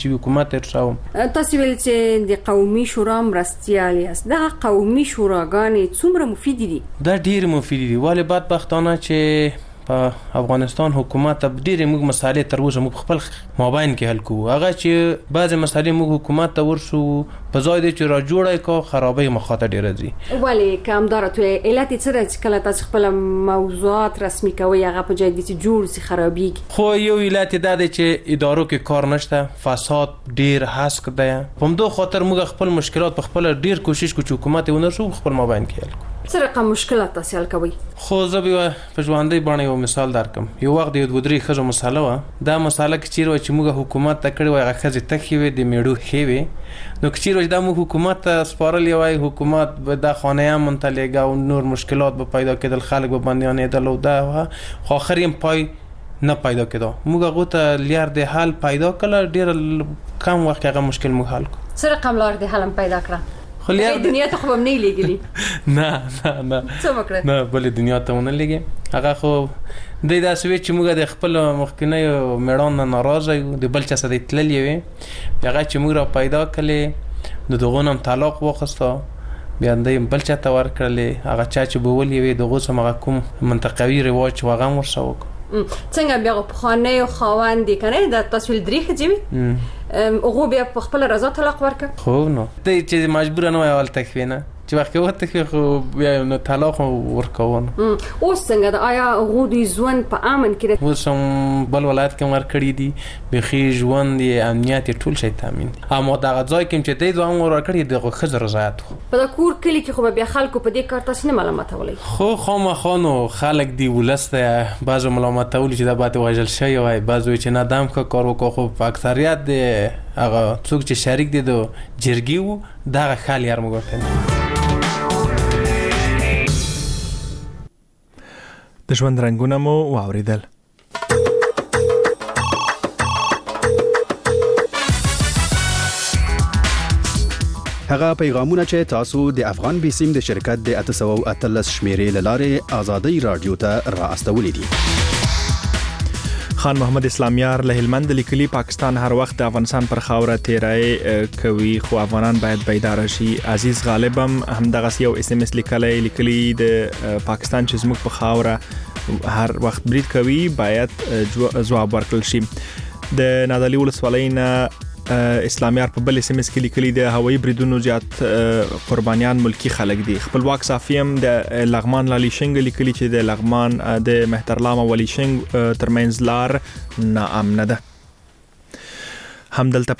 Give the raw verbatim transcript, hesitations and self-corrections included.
چې حکومت ارشاوم. تاسو ویل چې د قومي شورا مرستیال یاست. دا قومي شوراګانې څومره مفید دي؟ دا ډیر مفید دي. ولې بدبختانه چې په افغانستان حکومت ډېرې موږ مسالې تر اوسه موږ خپل مابین کې حل کوو. هغه چې بعضې مسالې موږ حکومت ته ورسو په ځای دی چې را جوړی کو خرابۍ مخاته ډېره ځي. ولې که همداره توی علت یې څه دی چې کله تاسو خپله موضوعات رسمي کوئ هغه په جای دی چې جوړ سي خرابېږي؟ خو یو علت یې دا دی چې ادارو کې کار نشته، فساد ډېر هسک دی. په همدو خاطر موږ خپل مشکلات په خپله ډېر کوشش کوو چې حکومت یې ونرسو خپل مابین کې حل کړو. څه رقم مشکلات تاسو حل کوئ؟ خو زه به په ژوندۍ بڼه یو مثال درکم. یو وخت د یو دوه درې ښځو مساله وه. دا مساله که چیرې وه چې موږ حکومت ته کړې وای هغه ښځې تښې وې، د میړو ښې وې، نو که چیرې وه چې دا موږ حکومت ته سپارلې وای، حکومت به دا خانه امن ته لېږه او نور مشکلات به پیدا کېدل، خلک به بندیانېدل او دا وه، خو آخر یې پای نه پیدا کېده. موږ هغو ته لار د حل پیدا کړله. ډېر کم وخت کې هغه مشکل موږ حل کړو. څه رقم لار د حل پیدا کړه؟ خو لار دنیا ته خو هم نه لېږلي. نه نه نه څه وکړه؟ نه بلې دنیا ته ونه لېږې. هغه خو دی داسې وی چې موږ د خپل مخکینیو میړانو نه ناراضه یو، د بل چا سره تللې وې. هغه چې موږ را پیدا کړلې د دغو نه هم طلاق واخیسته، بیا دوی بل چا ته ورکړلې. هغه چا چې بولې وې دغو سم هغه کوم منطقوي رواج چې هغه هم ورسره وکړو. څنګه بیا پخوانیو خاوند دي کنه د تاسو درې ښځې وي هغو بیا په خپله رضا طلاق ورکړ؟ خو نو دی چې مجبوره نه وای اول تکوي نه چې وخت کې وتښوي خو بیا نو طلاق ورکوون. اوس څنګه ده؟ آیا هغو دوی ژوند په امن کې ده؟ اوس هم بل ولایت کې ورکړي دي، بیخي ژوند یې امنیت یې ټول شی تامین دي. اما دغه ځای کې چې دی دوام ورکړي دغه ښځو رضایت خو په د کور کلي کې خو به بیا خلکو په دې کار تاسو نه ملامتولی؟ خو خامخا نو خلک دی ولس ته بعضو ملامتولي چې دا باید وژل شوی وای، بعضو چې نه دم ښه کار وکړو. خو په اکثریت د هغه څوک چې شریک دي د جرګې وو دغه ښه لار موږ ورته د ژوند رنګونه مو واوریدل. هغه پیغامونه چې تاسو د افغان بیسیم د شرکت د اته سوه او اتلس شمیرې له لارې آزادۍ رادیو ته را استولې دي. خان محمد اسلامیار له هلمند لیکلي پاکستان هر وخت د افغانستان پر خاوره تیرای کوي خو افغانان باید بیدار شي. عزیز غالبم همدغه یو اس ام اس لیکلی لیکلي د پاکستان چې زموږ په خاوره هر وخت برید کوي باید ځواب ورکړل شي. د نادعلي ولسوالۍ نه اسلامیار په بل اس ام اس کې لیکلي د هوایي بریدونو زیات قربانیان ملکی خلک دي. خپلواک صافیم د لغمان لالی شنګ لیکلي چې د لغمان د مهترلام او ولی شنګ ترمنځ لار ناامنه ده. همدلته